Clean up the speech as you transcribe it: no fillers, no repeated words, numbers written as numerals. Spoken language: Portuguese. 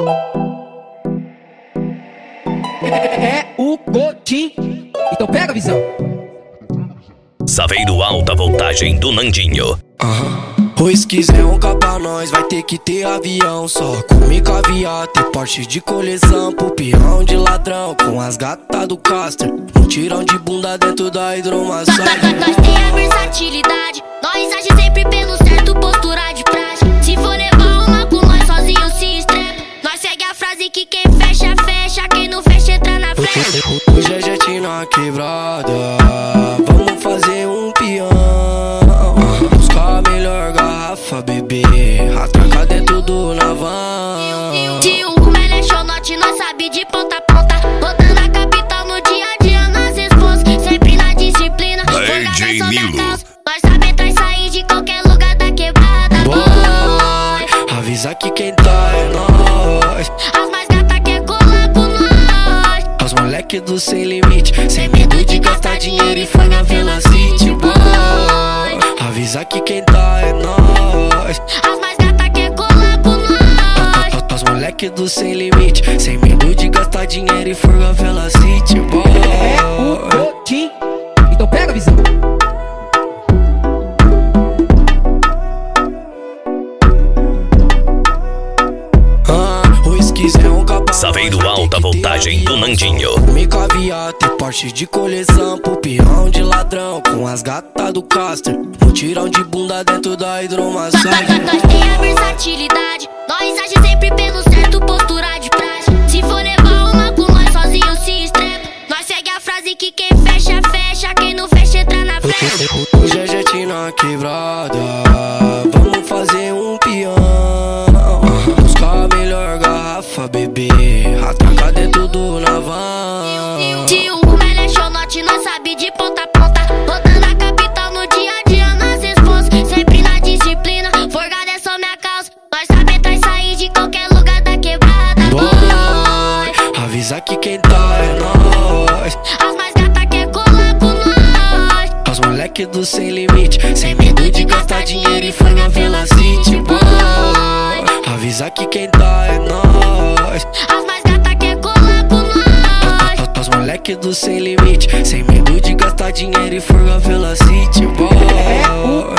É o Godin. Então pega a visão. Saveiro alta voltagem do Nandinho. Pois quiser um pra nós, vai ter que ter avião. Só come caviar, ter Porsche de coleção. Pro peão de ladrão, com as gatas do Castor. Um tirão de bunda dentro da hidromassagem. Nós tem a versatilidade, nós age sempre pelo certo, postura de praxe. Se for levar uma com nós sozinho se estrepa. Nós segue a frase que quem fecha, fecha. Quem não fecha entra na frente. Hoje é jet na quebrada, vamos fazer um peão. Buscar a melhor garrafa, bebê, atraca dentro do navan. Se o rumo é lanchonete, nós sabe de ponta a ponta. Rodando a capital no dia a dia, nas responsas, sempre na disciplina. DJ Milo. Nós sabe entrar e sair de qualquer lugar da quebrada, boy. Avisa que quem tá é nós. As mais gata quer colar com nós. Os moleque do sem limite, sem medo de gastar dinheiro e foi na Vila City, boy. Avisa que quem tá é nós. As mais gata quer colar com nós. Os moleque do sem limite, sem medo de gastar dinheiro e for na Vila City, boy. É o Godin. Então pega a visão. Quiser um pra Saveiro nós, alta voltagem do Nandinho. Come caviar, ter Porsche de coleção. Pro peão de ladrão, com as gatas do Castor. Um tirão de bunda dentro da hidromassagem. Nós tem a versatilidade, nós age sempre pelo certo, postura de praxe. Se for levar uma com nós sozinho se estrepa. Nós segue a frase que quem fecha, fecha. Quem não fecha entra na frente. Hoje é jet na quebrada, vamos fazer um peão. Buscar a melhor garrafa, bebê, atraca dentro do navan. Se o rumo é lanchonete, nós sabe de ponta a ponta. Rodando a capital no dia a dia, nas responsas, sempre na disciplina. Forgada é só minha causa, nós sabe entrar e sair de qualquer lugar da quebrada, boy. Avisa que quem tá é nós. As mais gata quer colar com nós. Os moleque do sem limite, sem medo de gastar dinheiro e foi na Vila City, boy. Avisa que quem tá é nós. As mais gata quer colar com nós. Os moleque do sem limite, sem medo de gastar dinheiro e for na Vila City, boy. É o